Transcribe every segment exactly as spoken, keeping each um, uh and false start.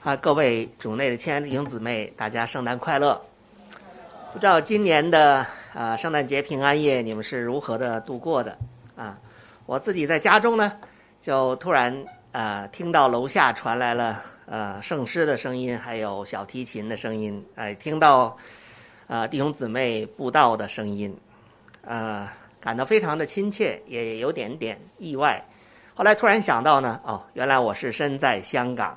啊，各位主内的亲爱的弟兄姊妹，大家圣诞快乐！不知道今年的呃圣诞节平安夜你们是如何的度过的啊？我自己在家中呢，就突然呃听到楼下传来了呃圣诗的声音，还有小提琴的声音，哎、呃，听到呃弟兄姊妹布道的声音，呃，感到非常的亲切，也有点点意外。后来突然想到呢，哦，原来我是身在香港。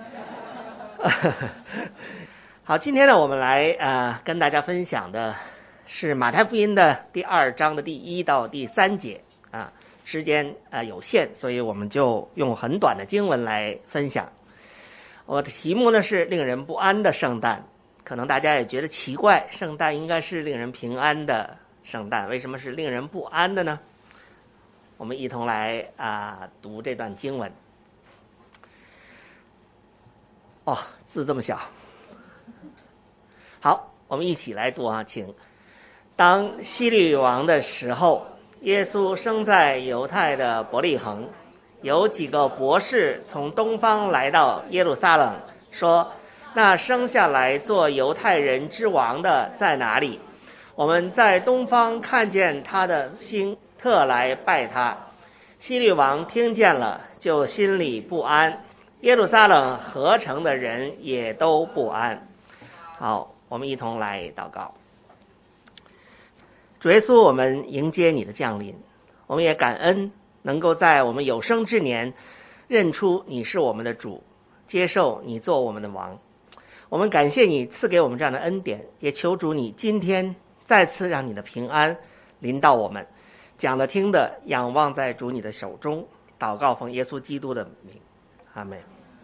好，今天呢，我们来呃跟大家分享的是马太福音的第二章的第一到第三节啊。时间呃有限，所以我们就用很短的经文来分享。我的题目呢是令人不安的圣诞。可能大家也觉得奇怪，圣诞应该是令人平安的圣诞，为什么是令人不安的呢？我们一同来啊、呃、读这段经文。哦，字这么小。好，我们一起来读啊，请。当希律王的时候，耶稣生在犹太的伯利恒，有几个博士从东方来到耶路撒冷，说：那生下来做犹太人之王的在哪里？我们在东方看见他的星，特来拜他。希律王听见了，就心里不安。耶路撒冷合城的人也都不安。好，我们一同来祷告。主耶稣，我们迎接你的降临，我们也感恩能够在我们有生之年认出你是我们的主，接受你做我们的王。我们感谢你赐给我们这样的恩典，也求主你今天再次让你的平安临到我们，讲的听的仰望在主你的手中。祷告奉耶稣基督的名，阿们。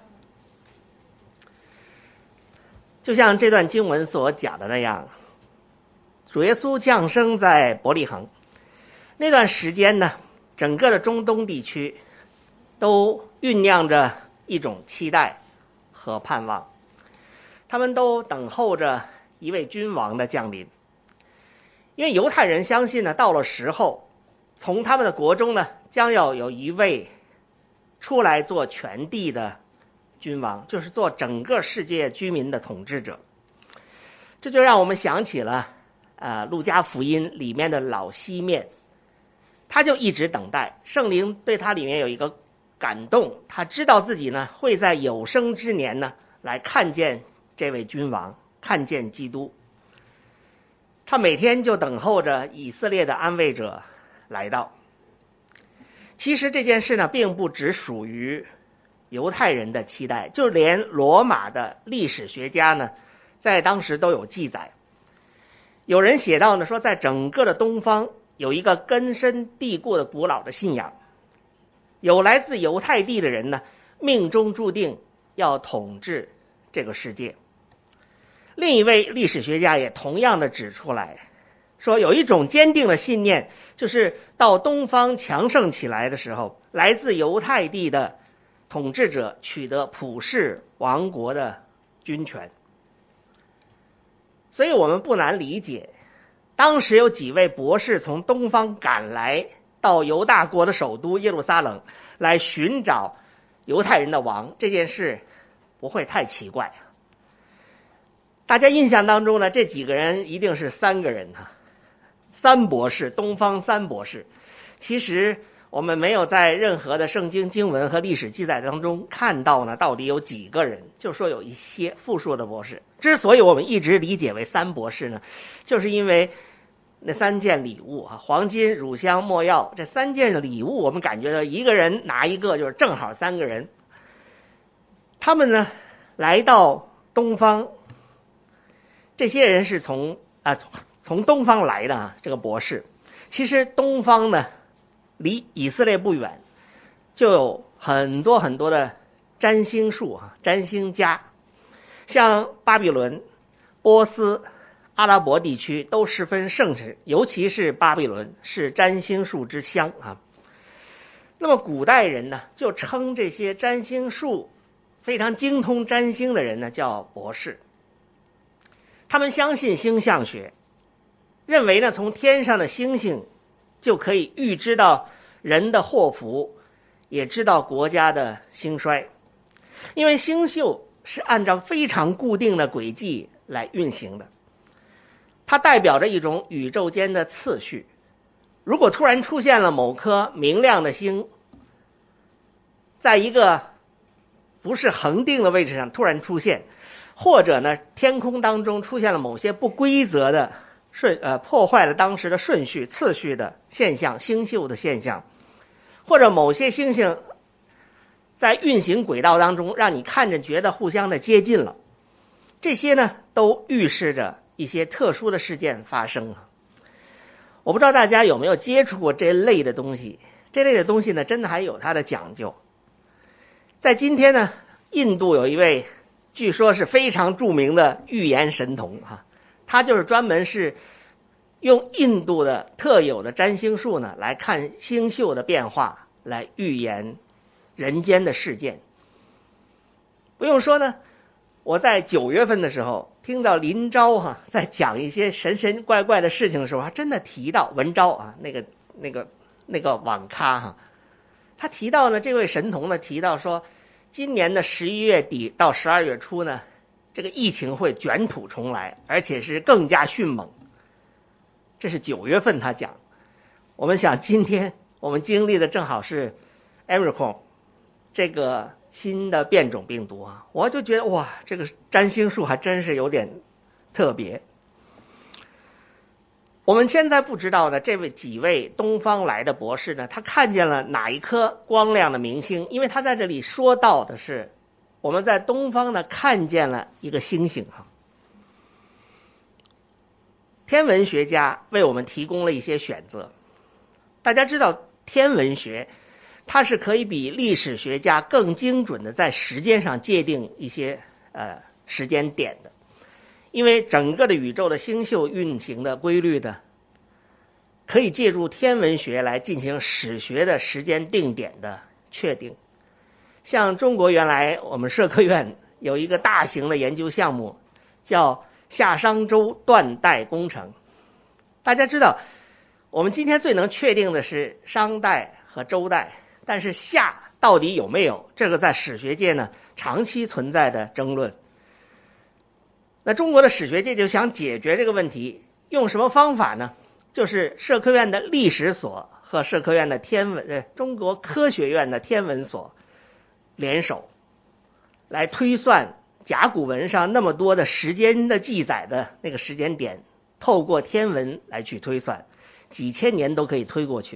就像这段经文所讲的那样，主耶稣降生在伯利恒。那段时间呢，整个的中东地区都酝酿着一种期待和盼望，他们都等候着一位君王的降临。因为犹太人相信呢，到了时候，从他们的国中呢，将要有一位出来做全地的君王，就是做整个世界居民的统治者。这就让我们想起了呃路加福音里面的老西面，他就一直等待，圣灵对他里面有一个感动，他知道自己呢会在有生之年呢来看见这位君王，看见基督。他每天就等候着以色列的安慰者来到。其实这件事呢并不只属于犹太人的期待，就连罗马的历史学家呢在当时都有记载。有人写到呢，说在整个的东方有一个根深蒂固的古老的信仰，有来自犹太地的人呢命中注定要统治这个世界。另一位历史学家也同样的指出来，说有一种坚定的信念，就是到东方强盛起来的时候，来自犹太地的统治者取得普世王国的军权。所以我们不难理解，当时有几位博士从东方赶来到犹大国的首都耶路撒冷来寻找犹太人的王，这件事不会太奇怪。大家印象当中呢，这几个人一定是三个人哈，三博士，东方三博士。其实我们没有在任何的圣经经文和历史记载当中看到呢，到底有几个人，就说有一些复数的博士。之所以我们一直理解为三博士呢，就是因为那三件礼物啊，黄金、乳香、没药，这三件礼物，我们感觉到一个人拿一个，就是正好三个人。他们呢来到东方，这些人是从啊从从东方来的啊，这个博士。其实东方呢离以色列不远，就有很多很多的占星术啊，占星家，像巴比伦、波斯、阿拉伯地区都十分盛行，尤其是巴比伦是占星术之乡啊。那么古代人呢，就称这些占星术非常精通占星的人呢叫博士。他们相信星象学，认为呢从天上的星星就可以预知到人的祸福，也知道国家的兴衰。因为星宿是按照非常固定的轨迹来运行的，它代表着一种宇宙间的次序。如果突然出现了某颗明亮的星，在一个不是恒定的位置上突然出现，或者呢天空当中出现了某些不规则的顺呃破坏了当时的顺序次序的现象，星宿的现象，或者某些星星在运行轨道当中让你看着觉得互相的接近了，这些呢都预示着一些特殊的事件发生。我不知道大家有没有接触过这类的东西，这类的东西呢真的还有它的讲究。在今天呢，印度有一位据说是非常著名的预言神童哈，他就是专门是用印度的特有的占星术呢来看星宿的变化，来预言人间的事件。不用说呢，我在九月份的时候听到林昭哈、啊、在讲一些神神怪怪的事情的时候，还真的提到文昭啊，那个那个那个网咖哈、啊，他提到呢，这位神童呢提到说，今年的十一月底到十二月初呢，这个疫情会卷土重来，而且是更加迅猛。这是九月份他讲。我们想今天我们经历的正好是 Omicron 这个新的变种病毒啊，我就觉得哇，这个占星术还真是有点特别。我们现在不知道的这位几位东方来的博士呢，他看见了哪一颗光亮的明星，因为他在这里说到的是我们在东方呢看见了一个星星哈。天文学家为我们提供了一些选择。大家知道天文学它是可以比历史学家更精准的在时间上界定一些呃时间点的，因为整个的宇宙的星宿运行的规律的，可以借助天文学来进行史学的时间定点的确定。像中国原来我们社科院有一个大型的研究项目叫夏商周断代工程。大家知道我们今天最能确定的是商代和周代，但是夏到底有没有，这个在史学界呢长期存在的争论。那中国的史学界就想解决这个问题，用什么方法呢？就是社科院的历史所和社科院的天文呃中国科学院的天文所联手，来推算甲骨文上那么多的时间的记载的那个时间点，透过天文来去推算，几千年都可以推过去。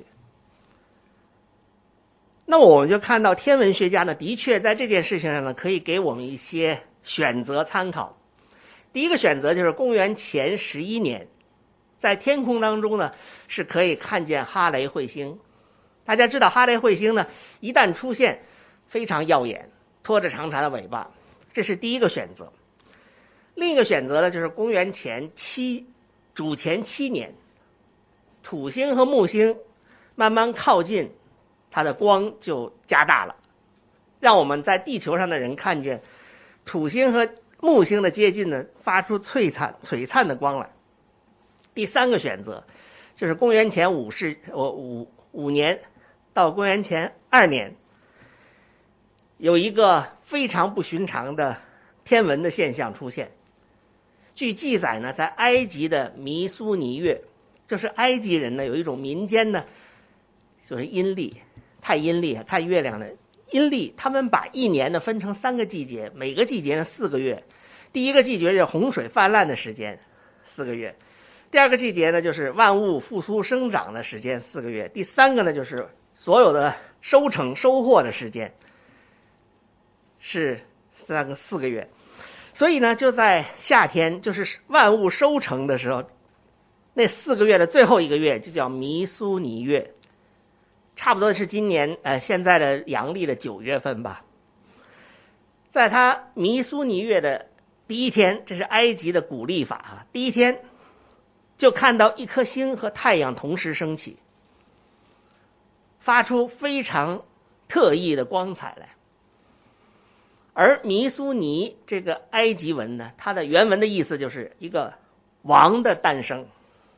那我们就看到天文学家呢，的确在这件事情上呢，可以给我们一些选择参考。第一个选择就是公元前十一年，在天空当中呢是可以看见哈雷彗星。大家知道哈雷彗星呢一旦出现非常耀眼，拖着长长的尾巴，这是第一个选择。另一个选择呢就是公元前七主前七年，土星和木星慢慢靠近，它的光就加大了，让我们在地球上的人看见土星和木星的接近呢，发出璀璨璀璨的光来。第三个选择就是公元前五世呃五五年到公元前二年，有一个非常不寻常的天文的现象出现。据记载呢，在埃及的弥苏尼月，就是埃及人呢有一种民间呢，就是阴历，太阴历看月亮的阴历，他们把一年呢分成三个季节，每个季节呢四个月。第一个季节是洪水泛滥的时间，四个月；第二个季节呢就是万物复苏生长的时间，四个月；第三个呢就是所有的收成收获的时间，是三个四个月。所以呢，就在夏天，就是万物收成的时候，那四个月的最后一个月就叫弥苏尼月，差不多是今年呃现在的阳历的九月份吧。在它弥苏尼月的第一天，这是埃及的古历法啊，第一天就看到一颗星和太阳同时升起，发出非常特异的光彩来。而弥苏尼这个埃及文呢，它的原文的意思就是一个王的诞生。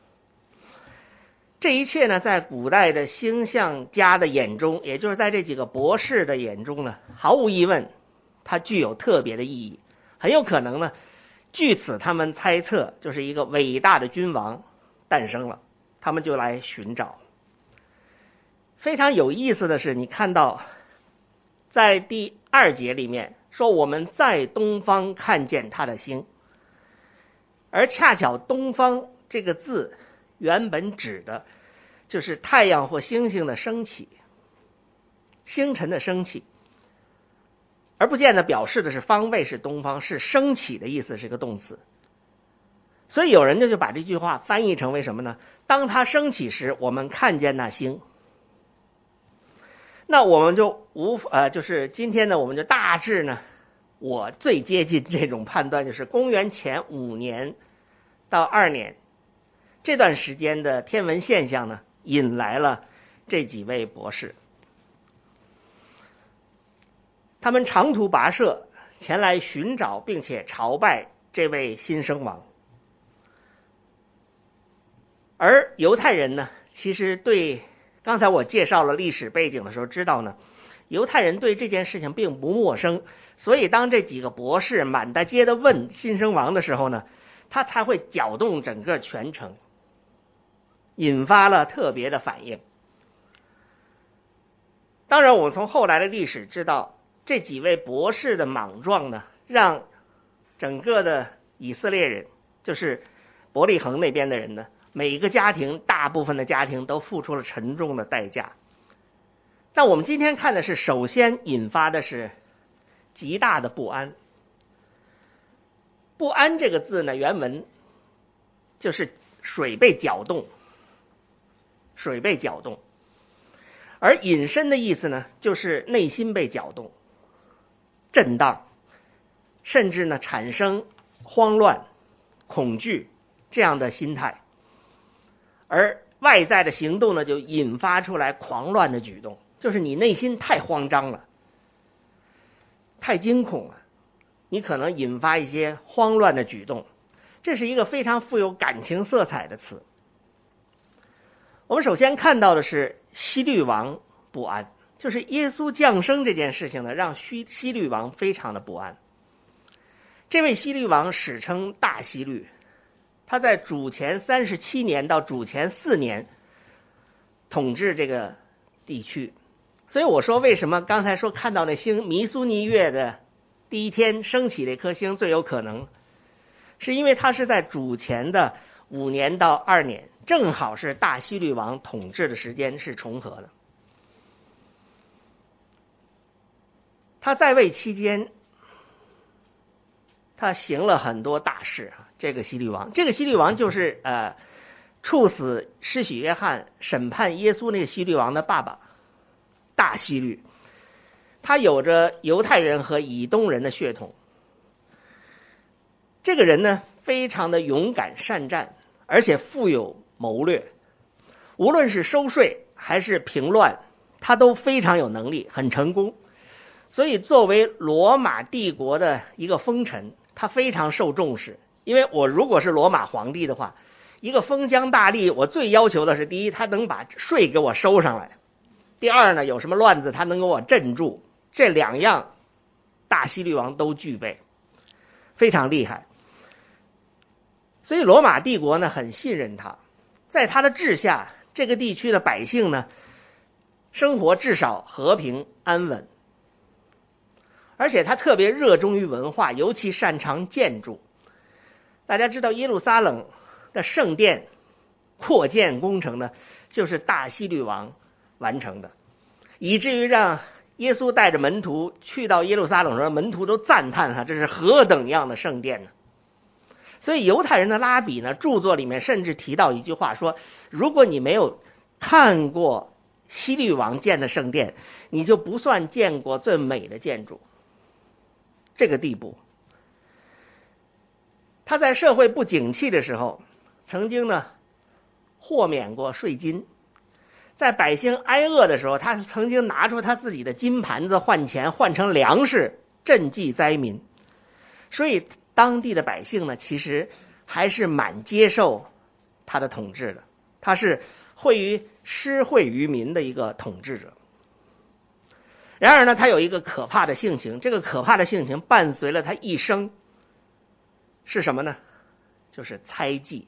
这一切呢，在古代的星象家的眼中，也就是在这几个博士的眼中呢，毫无疑问， 它具有特别的意义。很有可能呢，据此他们猜测就是一个伟大的君王诞生了，他们就来寻找。非常有意思的是，你看到在第二节里面说我们在东方看见他的星，而恰巧东方这个字原本指的就是太阳或星星的升起，星辰的升起，而不见得表示的是方位是东方，是升起的意思，是个动词。所以有人就就把这句话翻译成为什么呢？当它升起时，我们看见那星。那我们就无呃，就是今天呢，我们就大致呢，我最接近这种判断，就是公元前五年到二年这段时间的天文现象呢，引来了这几位博士，他们长途跋涉前来寻找并且朝拜这位新生王。而犹太人呢，其实对刚才我介绍了历史背景的时候知道呢，犹太人对这件事情并不陌生，所以当这几个博士满大街的问新生王的时候呢，他才会搅动整个全城，引发了特别的反应。当然我们从后来的历史知道，这几位博士的莽撞呢，让整个的以色列人，就是伯利恒那边的人呢，每一个家庭，大部分的家庭都付出了沉重的代价。但我们今天看的是，首先引发的是极大的不安。不安这个字呢，原文就是水被搅动，水被搅动。而引申的意思呢，就是内心被搅动、震荡，甚至呢产生慌乱、恐惧这样的心态。而外在的行动呢，就引发出来狂乱的举动，就是你内心太慌张了，太惊恐了，你可能引发一些慌乱的举动。这是一个非常富有感情色彩的词。我们首先看到的是希律王不安，就是耶稣降生这件事情呢，让希希律王非常的不安。这位希律王史称大希律，他在主前三十七年到主前四年统治这个地区。所以我说为什么刚才说看到那星弥苏尼月的第一天升起这颗星最有可能，是因为他是在主前的五年到二年，正好是大希律王统治的时间是重合的。他在位期间，他行了很多大事。这个希律王，这个希律王就是呃处死施洗约翰、审判耶稣那个希律王的爸爸，大希律。他有着犹太人和以东人的血统。这个人呢，非常的勇敢善战，而且富有谋略。无论是收税还是平乱，他都非常有能力，很成功。所以作为罗马帝国的一个封臣，他非常受重视。因为我如果是罗马皇帝的话，一个封疆大吏，我最要求的是，第一，他能把税给我收上来；第二呢，有什么乱子他能给我镇住。这两样大希律王都具备，非常厉害。所以罗马帝国呢很信任他，在他的治下，这个地区的百姓呢生活至少和平安稳。而且他特别热衷于文化，尤其擅长建筑。大家知道耶路撒冷的圣殿扩建工程呢，就是大希律王完成的，以至于让耶稣带着门徒去到耶路撒冷的时候，门徒都赞叹他这是何等样的圣殿呢？所以犹太人的拉比呢，著作里面甚至提到一句话说，如果你没有看过希律王建的圣殿，你就不算见过最美的建筑。这个地步。他在社会不景气的时候，曾经呢豁免过税金。在百姓挨饿的时候，他曾经拿出他自己的金盘子换钱，换成粮食赈济灾民。所以当地的百姓呢，其实还是蛮接受他的统治的。他是惠于施惠于民的一个统治者。 然而呢，他有一个可怕的性情，这个可怕的性情伴随了他一生，是什么呢？就是猜忌。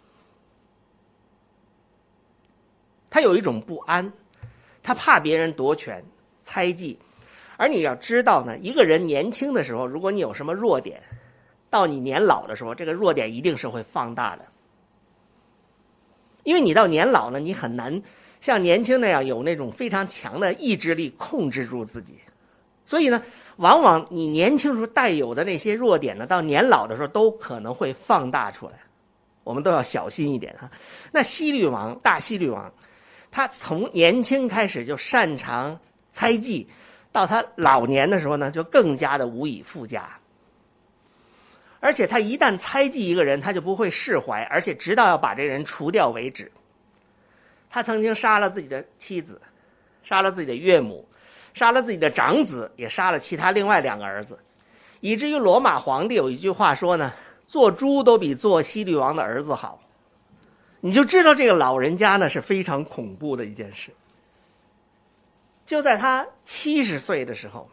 他有一种不安，他怕别人夺权，猜忌。而你要知道呢，一个人年轻的时候，如果你有什么弱点，到你年老的时候，这个弱点一定是会放大的。因为你到年老呢，你很难像年轻那样有那种非常强的意志力控制住自己。所以呢，往往你年轻时候带有的那些弱点呢，到年老的时候都可能会放大出来。我们都要小心一点哈。那西律王，大西律王，他从年轻开始就擅长猜忌，到他老年的时候呢，就更加的无以复加。而且他一旦猜忌一个人，他就不会释怀，而且直到要把这个人除掉为止。他曾经杀了自己的妻子，杀了自己的岳母，杀了自己的长子，也杀了其他另外两个儿子，以至于罗马皇帝有一句话说呢，做猪都比做西律王的儿子好。你就知道这个老人家呢是非常恐怖的一件事。就在他七十岁的时候，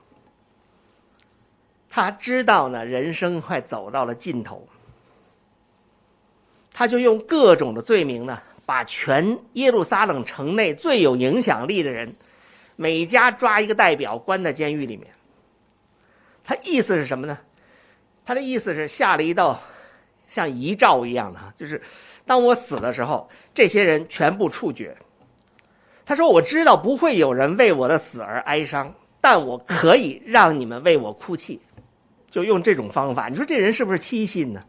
他知道呢人生快走到了尽头，他就用各种的罪名呢，把全耶路撒冷城内最有影响力的人，每家抓一个代表关在监狱里面。他意思是什么呢？他的意思是下了一道像遗诏一样的，就是当我死的时候，这些人全部处决。他说我知道不会有人为我的死而哀伤，但我可以让你们为我哭泣。就用这种方法，你说这人是不是欺信呢？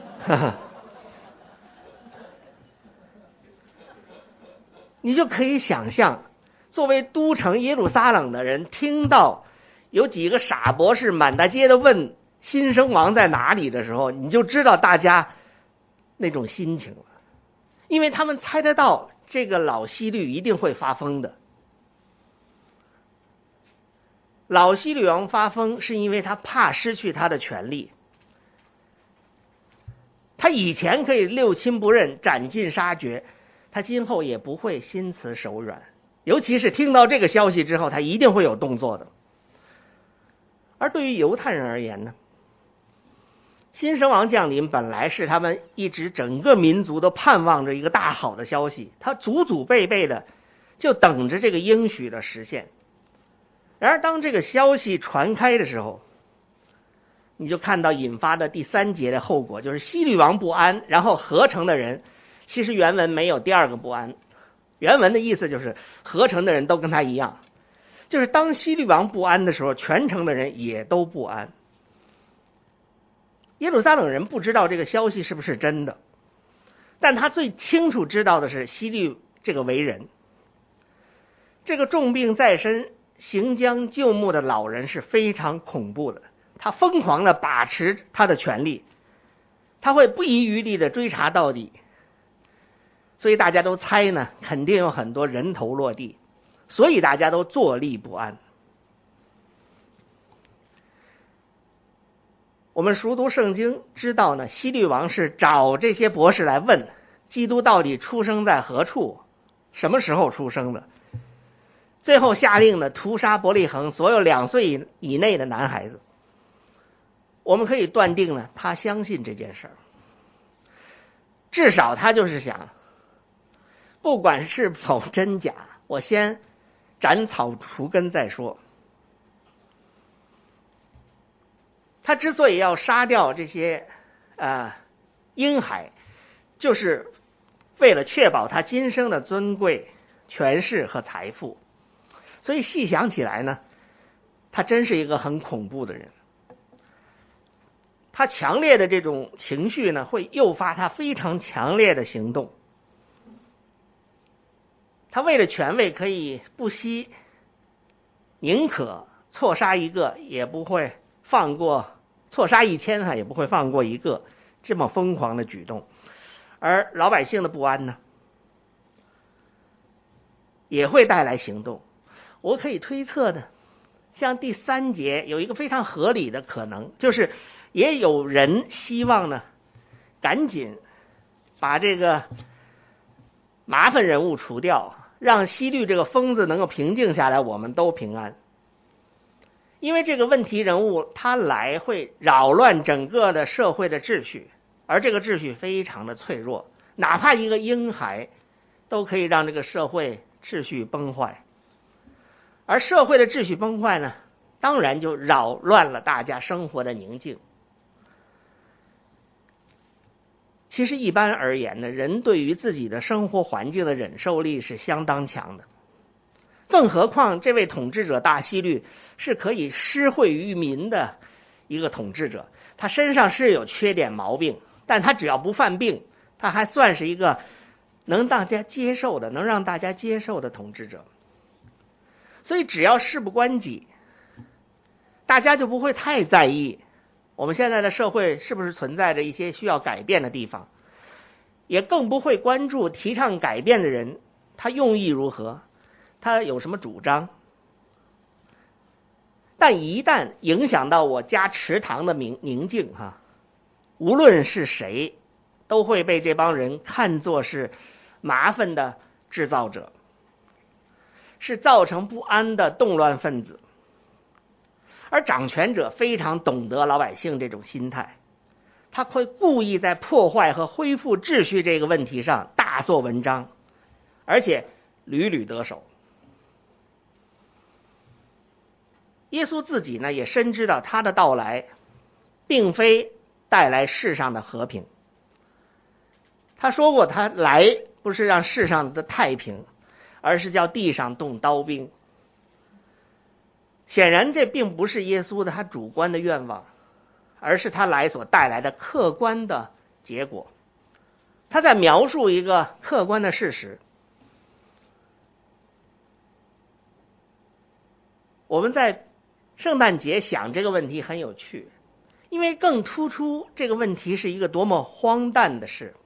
你就可以想象，作为都城耶路撒冷的人，听到有几个傻博士满大街的问新生王在哪里的时候，你就知道大家那种心情了。因为他们猜得到这个老西律一定会发疯的。老西律王发疯是因为他怕失去他的权利。他以前可以六亲不认，斩尽杀绝，他今后也不会心慈手软。尤其是听到这个消息之后，他一定会有动作的。而对于犹太人而言呢，新生王降临本来是他们一直整个民族都盼望着一个大好的消息，他祖祖辈辈的就等着这个应许的实现。然而当这个消息传开的时候，你就看到引发的第三节的后果，就是西律王不安，然后合成的人，其实原文没有第二个不安，原文的意思就是合成的人都跟他一样，就是当西律王不安的时候，全城的人也都不安。耶路撒冷人不知道这个消息是不是真的，但他最清楚知道的是西律这个为人，这个重病在身行将就木的老人是非常恐怖的，他疯狂的把持他的权利，他会不遗余力的追查到底。所以大家都猜呢，肯定有很多人头落地，所以大家都坐立不安。我们熟读圣经知道呢，西律王是找这些博士来问基督到底出生在何处，什么时候出生的，最后下令呢屠杀伯利恒所有两岁以内的男孩子。我们可以断定呢，他相信这件事儿，至少他就是想，不管是否真假，我先斩草除根再说。他之所以要杀掉这些呃婴孩，就是为了确保他今生的尊贵、权势和财富。所以细想起来呢，他真是一个很恐怖的人。他强烈的这种情绪呢，会诱发他非常强烈的行动。他为了权位可以不惜，宁可错杀一个，也不会放过，错杀一千哈，也不会放过一个，这么疯狂的举动。而老百姓的不安呢，也会带来行动。我可以推测的，像第三节有一个非常合理的可能，就是也有人希望呢，赶紧把这个麻烦人物除掉，让西律这个疯子能够平静下来，我们都平安。 因为这个问题人物他来会扰乱整个的社会的秩序，而这个秩序非常的脆弱，哪怕一个婴孩都可以让这个社会秩序崩坏。而社会的秩序崩坏呢，当然就扰乱了大家生活的宁静。其实一般而言呢，人对于自己的生活环境的忍受力是相当强的，更何况这位统治者大希律是可以施惠于民的一个统治者，他身上是有缺点毛病，但他只要不犯病，他还算是一个能大家接受的能让大家接受的统治者。所以只要事不关己，大家就不会太在意我们现在的社会是不是存在着一些需要改变的地方，也更不会关注提倡改变的人他用意如何，他有什么主张。但一旦影响到我家池塘的宁静哈，无论是谁都会被这帮人看作是麻烦的制造者，是造成不安的动乱分子。而掌权者非常懂得老百姓这种心态，他会故意在破坏和恢复秩序这个问题上大做文章，而且屡屡得手。耶稣自己呢，也深知到他的到来并非带来世上的和平。他说过，他来不是让世上的太平，而是叫地上动刀兵。显然这并不是耶稣的他主观的愿望，而是他来所带来的客观的结果。他在描述一个客观的事实。我们在圣诞节想这个问题很有趣，因为更突出这个问题是一个多么荒诞的事。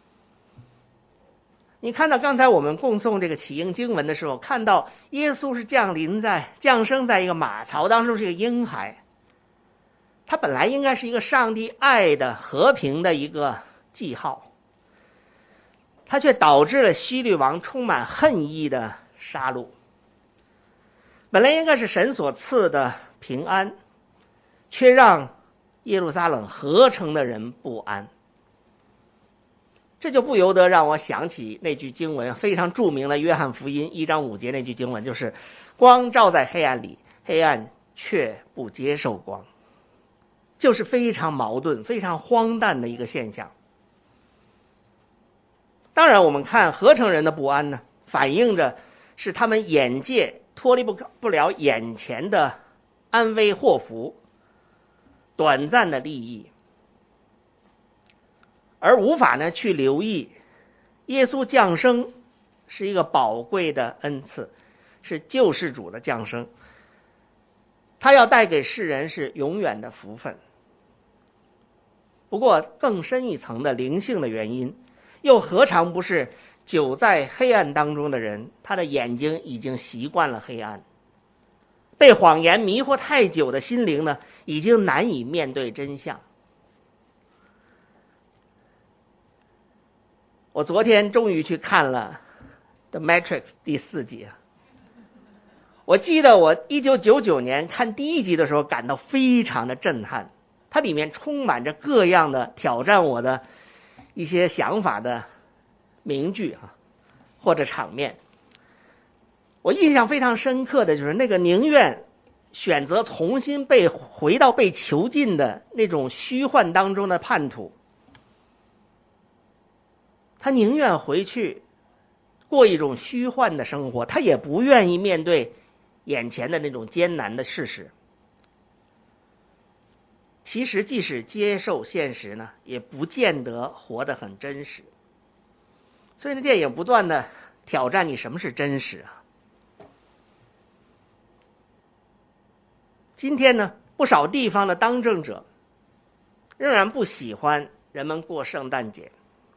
你看到刚才我们供诵这个启应经文的时候，看到耶稣是降临在降生在一个马槽当中，是一个婴孩，他本来应该是一个上帝爱的和平的一个记号，他却导致了希律王充满恨意的杀戮。本来应该是神所赐的平安，却让耶路撒冷合城的人不安。这就不由得让我想起那句经文，非常著名的约翰福音一章五节那句经文，就是光照在黑暗里，黑暗却不接受光。就是非常矛盾非常荒诞的一个现象。当然我们看合城人的不安呢，反映着是他们眼界脱离不不了眼前的安危祸福，短暂的利益，而无法呢去留意耶稣降生是一个宝贵的恩赐，是救世主的降生，他要带给世人是永远的福分。不过更深一层的灵性的原因，又何尝不是久在黑暗当中的人，他的眼睛已经习惯了黑暗，被谎言迷惑太久的心灵呢，已经难以面对真相。我昨天终于去看了 The Matrix 第四集。我记得我一九九九年看第一集的时候感到非常的震撼，它里面充满着各样的挑战我的一些想法的名句啊，或者场面。我印象非常深刻的就是那个宁愿选择重新被回到被囚禁的那种虚幻当中的叛徒，他宁愿回去过一种虚幻的生活，他也不愿意面对眼前的那种艰难的事实。其实即使接受现实呢，也不见得活得很真实。所以呢，电影不断的挑战你什么是真实啊。今天呢，不少地方的当政者仍然不喜欢人们过圣诞节，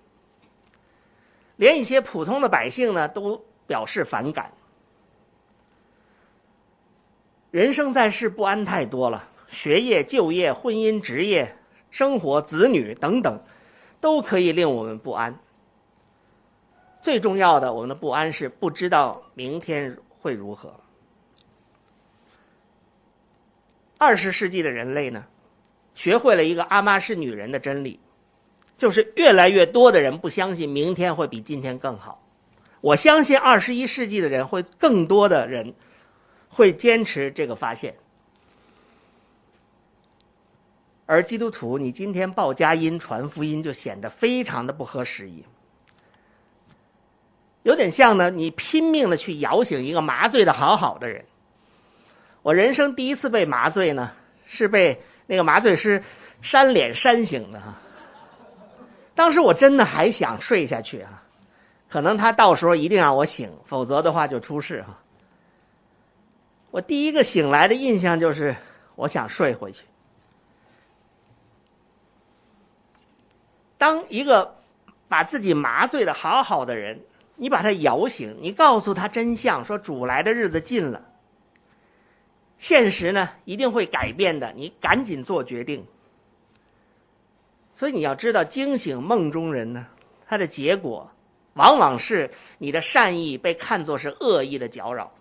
连一些普通的百姓呢都表示反感。人生在世不安太多了，学业、就业、婚姻、职业、生活、子女等等，都可以令我们不安。最重要的，我们的不安是不知道明天会如何。 二十世纪的人类呢，学会了一个阿妈是女人的真理，就是越来越多的人不相信明天会比今天更好。我相信二十一世纪的人会更多的人会坚持这个发现。而基督徒，你今天报佳音传福音就显得非常的不合时宜，有点像呢，你拼命的去摇醒一个麻醉的好好的人。我人生第一次被麻醉呢，是被那个麻醉师扇脸扇醒的哈。当时我真的还想睡下去啊，可能他到时候一定让我醒，否则的话就出事哈。我第一个醒来的印象就是我想睡回去。当一个把自己麻醉的好好的人，你把他摇醒，你告诉他真相，说主来的日子近了，现实呢一定会改变的，你赶紧做决定。所以你要知道，惊醒梦中人呢，他的结果往往是你的善意被看作是恶意的搅扰。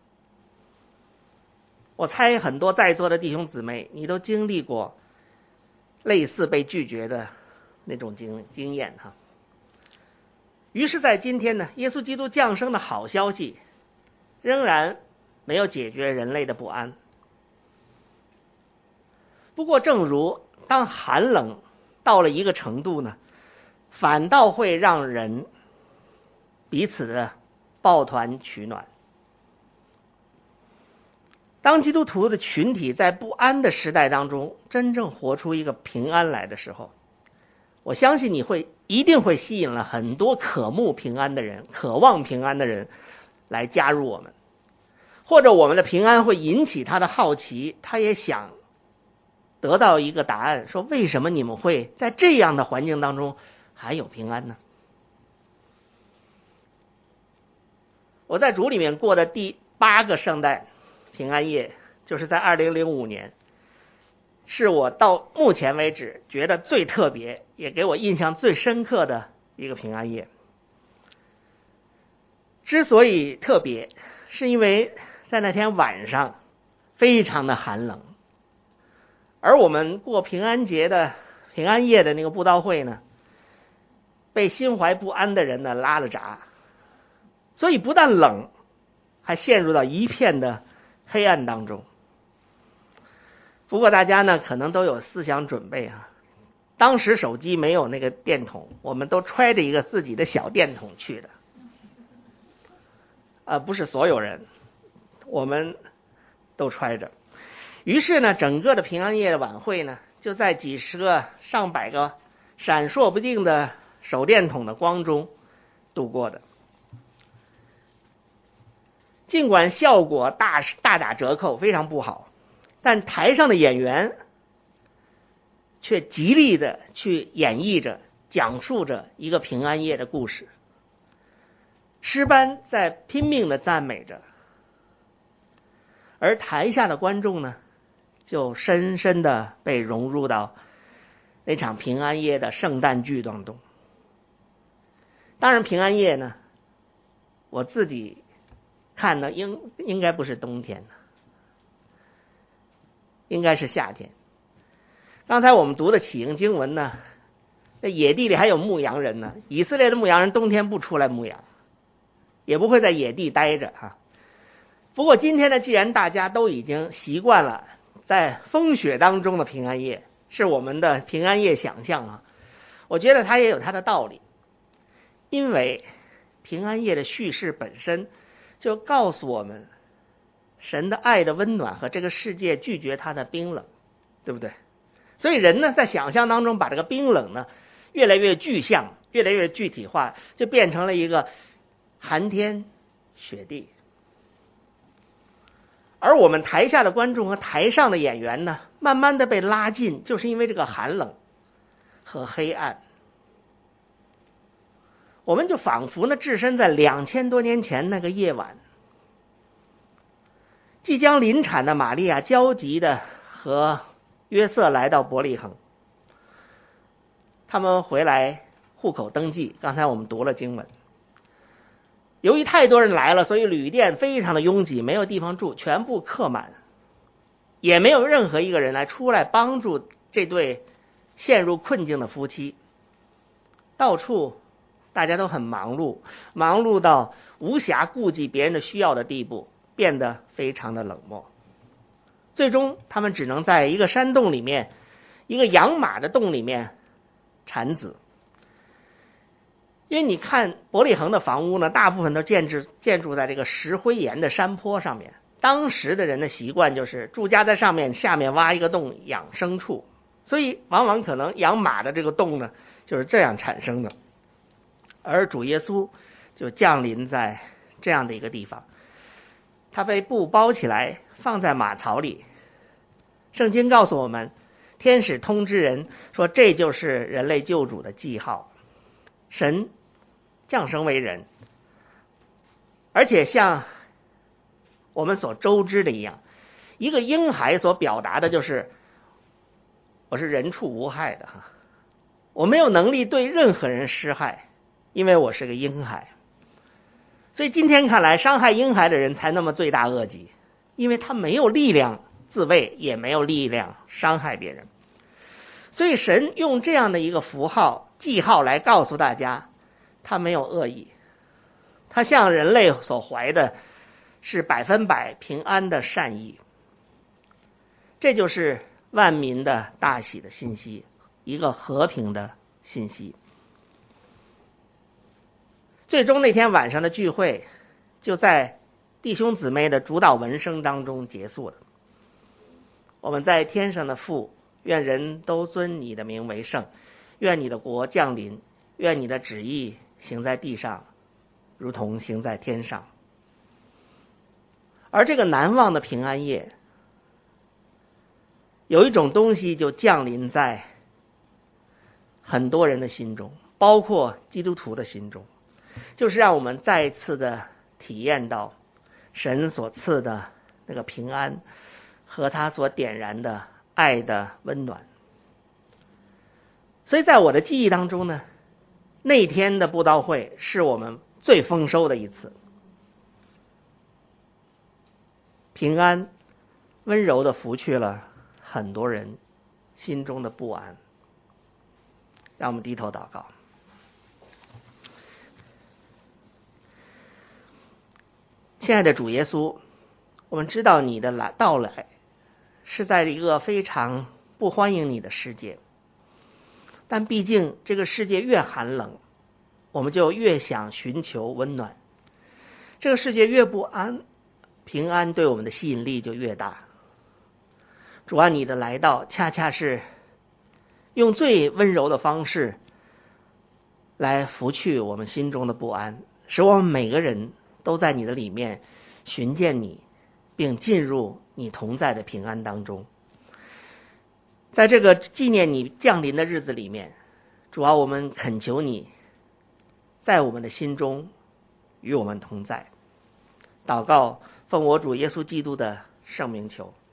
我猜很多在座的弟兄姊妹，你都经历过类似被拒绝的那种经经验哈。于是在今天呢，耶稣基督降生的好消息仍然没有解决人类的不安。不过正如当寒冷到了一个程度呢，反倒会让人彼此的抱团取暖。当基督徒的群体在不安的时代当中真正活出一个平安来的时候，我相信你会一定会吸引了很多渴慕平安的人，渴望平安的人来加入我们，或者我们的平安会引起他的好奇，他也想得到一个答案，说为什么你们会在这样的环境当中还有平安呢？我在主里面过的第八个圣诞平安夜，就是在二零零五年，是我到目前为止觉得最特别，也给我印象最深刻的一个平安夜。之所以特别，是因为在那天晚上非常的寒冷，而我们过平安节的平安夜的那个布道会呢，被心怀不安的人呢拉了闸，所以不但冷，还陷入到一片的黑暗当中。不过大家呢可能都有思想准备啊，当时手机没有那个电筒，我们都揣着一个自己的小电筒去的。呃，不是所有人，我们都揣着。于是呢，整个的平安夜的晚会呢，就在几十个、上百个闪烁不定的手电筒的光中度过的。尽管效果大大打折扣，非常不好，但台上的演员却极力的去演绎着、讲述着一个平安夜的故事。诗班在拼命的赞美着，而台下的观众呢，就深深的被融入到那场平安夜的圣诞剧当中。当然平安夜呢，我自己看呢应应该不是冬天的，应该是夏天。刚才我们读的启应经文呢，在野地里还有牧羊人呢，以色列的牧羊人冬天不出来牧羊，也不会在野地待着哈。不过今天呢，既然大家都已经习惯了在风雪当中的平安夜，是我们的平安夜想象啊，我觉得它也有它的道理。因为平安夜的叙事本身就告诉我们神的爱的温暖和这个世界拒绝它的冰冷，对不对？所以人呢在想象当中把这个冰冷呢越来越具象，越来越具体化，就变成了一个寒天雪地。而我们台下的观众和台上的演员呢，慢慢的被拉近，就是因为这个寒冷和黑暗。我们就仿佛呢置身在两千多年前那个夜晚，即将临产的玛利亚焦急的和约瑟来到伯利恒，他们回来户口登记，刚才我们读了经文。由于太多人来了，所以旅店非常的拥挤，没有地方住，全部客满。 也没有任何一个人来出来帮助这对陷入困境的夫妻。到处大家都很忙碌，忙碌到无暇顾及别人的需要的地步，变得非常的冷漠。最终他们只能在一个山洞里面，一个养马的洞里面产子。因为你看伯利恒的房屋呢，大部分都建筑建筑在这个石灰岩的山坡上面。当时的人的习惯就是住家在上面，下面挖一个洞养牲畜，所以往往可能养马的这个洞呢就是这样产生的。而主耶稣就降临在这样的一个地方，他被布包起来放在马槽里。圣经告诉我们，天使通知人说，这就是人类救主的记号。神降生为人，而且像我们所周知的一样，一个婴孩所表达的就是我是人畜无害的，我没有能力对任何人施害，因为我是个婴孩。所以今天看来，伤害婴孩的人才那么罪大恶极，因为他没有力量自卫，也没有力量伤害别人。所以神用这样的一个符号记号来告诉大家，他没有恶意，他向人类所怀的是百分百平安的善意。这就是万民的大喜的信息，一个和平的信息。最终那天晚上的聚会就在弟兄姊妹的主祷文声当中结束了。我们在天上的父，愿人都尊你的名为圣，愿你的国降临，愿你的旨意行在地上，如同行在天上。而这个难忘的平安夜，有一种东西就降临在很多人的心中，包括基督徒的心中，就是让我们再次的体验到神所赐的那个平安和他所点燃的爱的温暖。所以在我的记忆当中呢，那天的布道会是我们最丰收的一次。平安温柔地拂去了很多人心中的不安。让我们低头祷告。亲爱的主耶稣，我们知道你的来到来是在一个非常不欢迎你的世界，但毕竟这个世界越寒冷，我们就越想寻求温暖。这个世界越不安，平安对我们的吸引力就越大。主啊，你的来到恰恰是用最温柔的方式来拂去我们心中的不安，使我们每个人都在你的里面寻见你，并进入你同在的平安当中。在这个纪念你降临的日子里面，主啊，我们恳求你在我们的心中与我们同在。祷告奉我主耶稣基督的圣名求。